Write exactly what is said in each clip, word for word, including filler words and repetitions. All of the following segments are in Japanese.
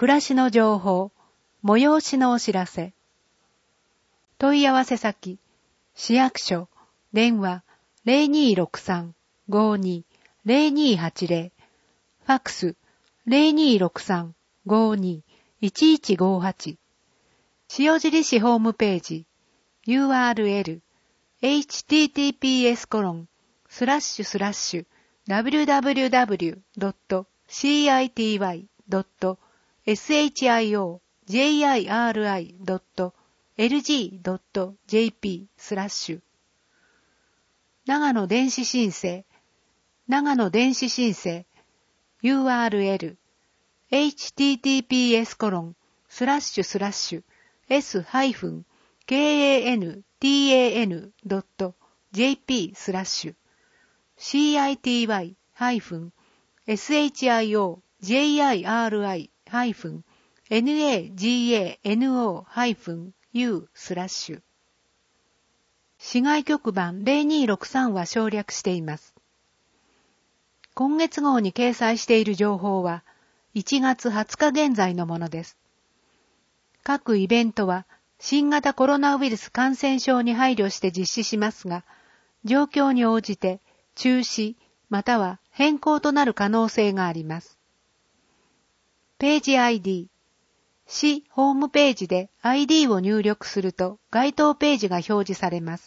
暮らしの情報、催しのお知らせ。問い合わせ先、市役所、電話 ゼロにーろくさん ごーにー ゼロにーはちゼロ、ファックス ゼロにーろくさん ごーにー いちいちごーはち、塩尻市ホームページ、ユーアールエル、エイチティーティーピーエスコロンスラッシュスラッシュダブリューダブリューダブリュードットシーアイティーワイドットエスエイチアイオージェイアイアールアイドットエルジードットジェーピースラッシュ長野電子申請長野電子申請 ユーアールエル エイチティーティーピーエスコロンスラッシュスラッシュ エス ハイフン ケーエーエヌティーエーエヌ ドット ジェーピー スラッシュ シーアイティーワイ ハイフン エスエイチアイオージェイアイアールアイ ハイフン エヌエージーエーエヌオー ハイフン ユー スラッシュ市外局番ゼロにーろくさんは省略しています。今月号に掲載している情報はいちがつはつか現在のものです。各イベントは新型コロナウイルス感染症に配慮して実施しますが、状況に応じて中止または変更となる可能性があります。ページ アイディー、市ホームページで アイディー を入力すると該当ページが表示されます。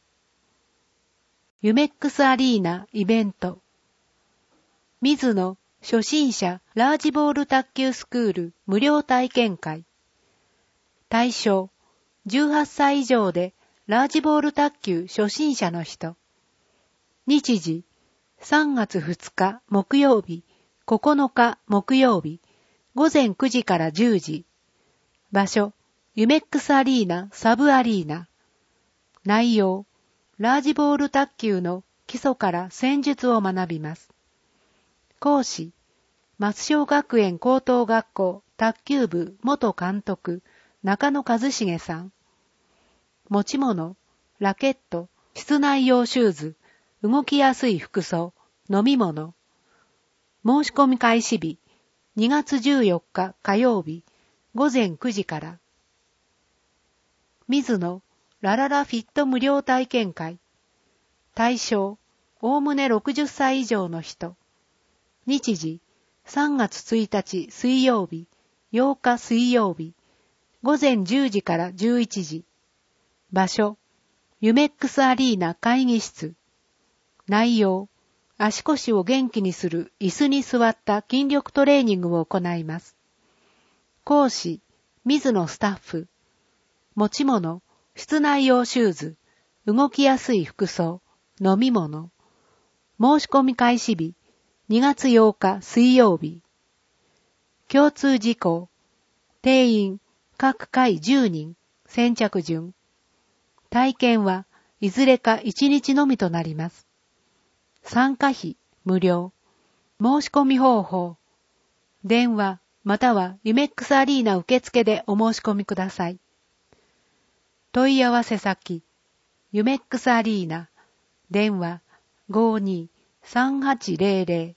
ユメックスアリーナイベント。水野初心者ラージボール卓球スクール無料体験会。対象、じゅうはっさい以上でラージボール卓球初心者の人。日時、さんがつふつか木曜日、ここのか木曜日、ごぜんくじからじゅうじ。場所、ユメックスアリーナサブアリーナ。内容、ラージボール卓球の基礎から戦術を学びます。講師、松商学園高等学校卓球部元監督、中野和重さん。持ち物、ラケット、室内用シューズ、動きやすい服装、飲み物。申し込み開始日、にがつじゅうよっか火曜日、ごぜんくじから。水野ラララフィット無料体験会。対象、おおむねろくじゅっさい以上の人。日時、さんがつついたち水曜日、ようか水曜日、ごぜんじゅうじからじゅういちじ。場所、ユメックスアリーナ会議室。内容、足腰を元気にする椅子に座った筋力トレーニングを行います。講師、水野スタッフ。持ち物、室内用シューズ、動きやすい服装、飲み物。申し込み開始日、にがつようか水曜日。共通事項、定員、各回じゅうにん、先着順。体験はいずれかいちにちのみとなります。参加費、無料。申し込み方法。電話、またはユメックスアリーナ受付でお申し込みください。問い合わせ先、ユメックスアリーナ、電話 ごーにーさんはちゼロゼロ。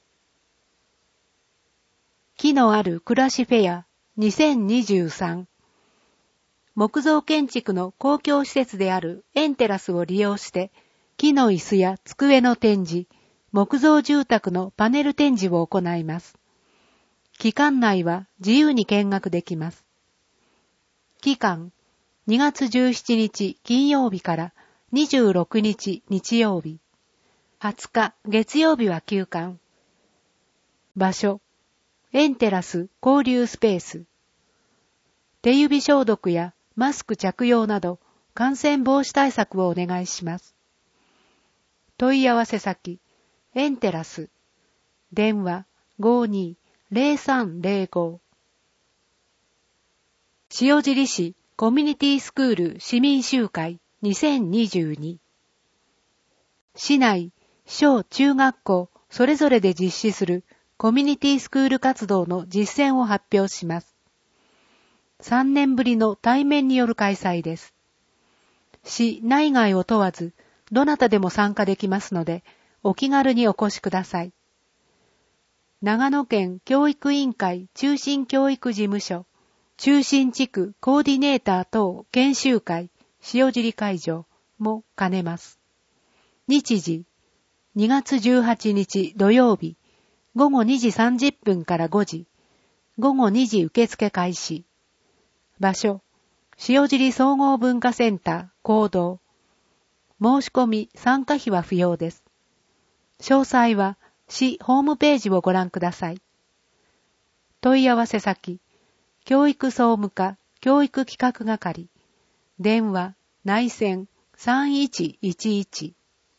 木のある暮らしフェアにせんにじゅうさん。木造建築の公共施設であるエンテラスを利用して、木の椅子や机の展示、木造住宅のパネル展示を行います。期間内は自由に見学できます。期間、にがつじゅうしちにち金曜日からにじゅうろくにち日曜日。はつか月曜日は休館。場所、エンテラス交流スペース。手指消毒やマスク着用など感染防止対策をお願いします。問い合わせ先、エンテラス。電話 ごーにーゼロさんゼロご。塩尻市コミュニティスクール市民集会にせんにじゅうに。市内、小中学校それぞれで実施するコミュニティスクール活動の実践を発表します。さんねんぶりの対面による開催です。市内外を問わず、どなたでも参加できますので、お気軽にお越しください。 長野県教育委員会中心教育事務所、中心地区コーディネーター等研修会塩尻会場も兼ねます。日時、にがつじゅうはちにち土曜日、ごごにじさんじゅっぷんからごじ、ごごにじ受付開始。場所、塩尻総合文化センター講堂。申し込み参加費は不要です。詳細は市ホームページをご覧ください。問い合わせ先、教育総務課教育企画係、電話内線さんいちいちいち。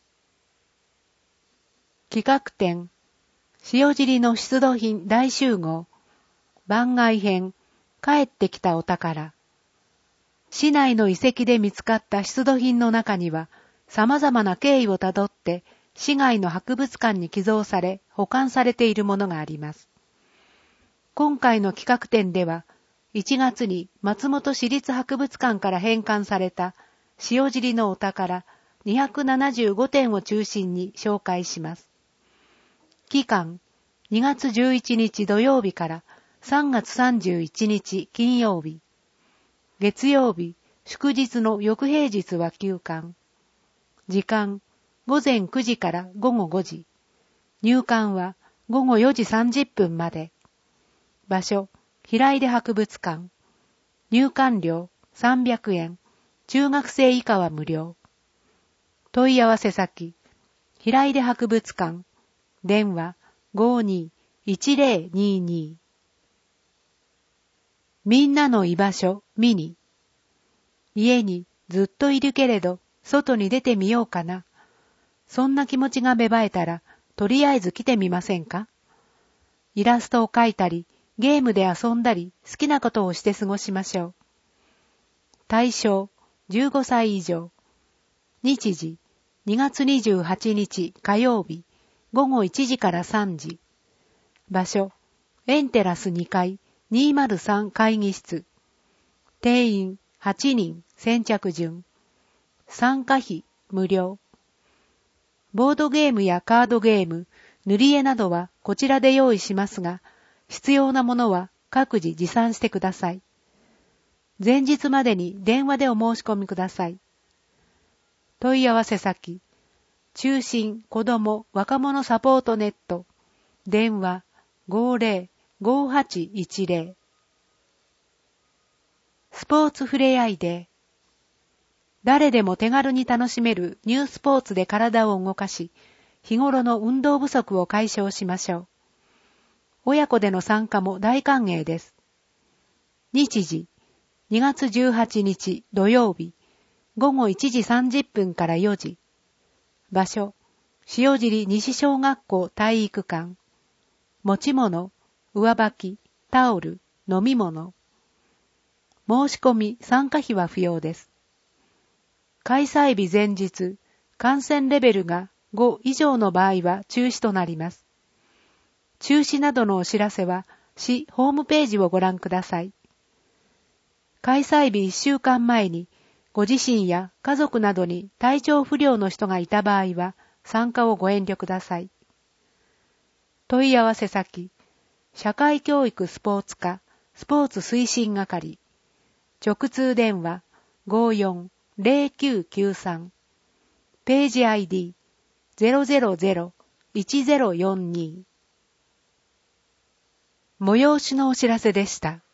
企画展、塩尻の出土品大集合、番外編、帰ってきたお宝。市内の遺跡で見つかった出土品の中には、様々な経緯をたどって、市外の博物館に寄贈され、保管されているものがあります。今回の企画展では、いちがつに松本市立博物館から返還された塩尻のお宝にひゃくななじゅうごてんを中心に紹介します。期間、にがつじゅういちにち土曜日からさんがつさんじゅういちにち金曜日。月曜日、祝日の翌平日は休館。時間、ごぜんくじからごごごじ。入館はごごよじさんじゅっぷんまで。場所、平出博物館。入館料さんびゃくえん。中学生以下は無料。問い合わせ先、平出博物館。電話ごーにーいちぜろにーにー。みんなの居場所見に。家にずっといるけれど外に出てみようかな。そんな気持ちが芽生えたらとりあえず来てみませんか。イラストを描いたりゲームで遊んだり好きなことをして過ごしましょう。対象じゅうごさい以上。日時にがつにじゅうはちにち火曜日ごごいちじからさんじ。場所、エンテラスにかいにひゃくさん会議室。定員はちにん先着順。参加費無料。ボードゲームやカードゲーム、塗り絵などはこちらで用意しますが、必要なものは各自持参してください。前日までに電話でお申し込みください。問い合わせ先、中心子ども若者サポートネット、電話ごーぜろごーはちいちぜろ。スポーツふれあいデー。誰でも手軽に楽しめるニュースポーツで体を動かし、日頃の運動不足を解消しましょう。親子での参加も大歓迎です。日時、にがつじゅうはちにち土曜日、ごごいちじさんじゅっぷんからよじ。場所、塩尻西小学校体育館。持ち物、上履き、タオル、飲み物。申し込み参加費は不要です。開催日前日、感染レベルがご以上の場合は中止となります。中止などのお知らせは市ホームページをご覧ください。開催日いっしゅうかんまえにご自身や家族などに体調不良の人がいた場合は参加をご遠慮ください。問い合わせ先、社会教育スポーツ課スポーツ推進係。直通電話ごーよんぜろきゅうきゅうさん。ページ アイディーゼロゼロゼロいちゼロよんに。催しのお知らせでした。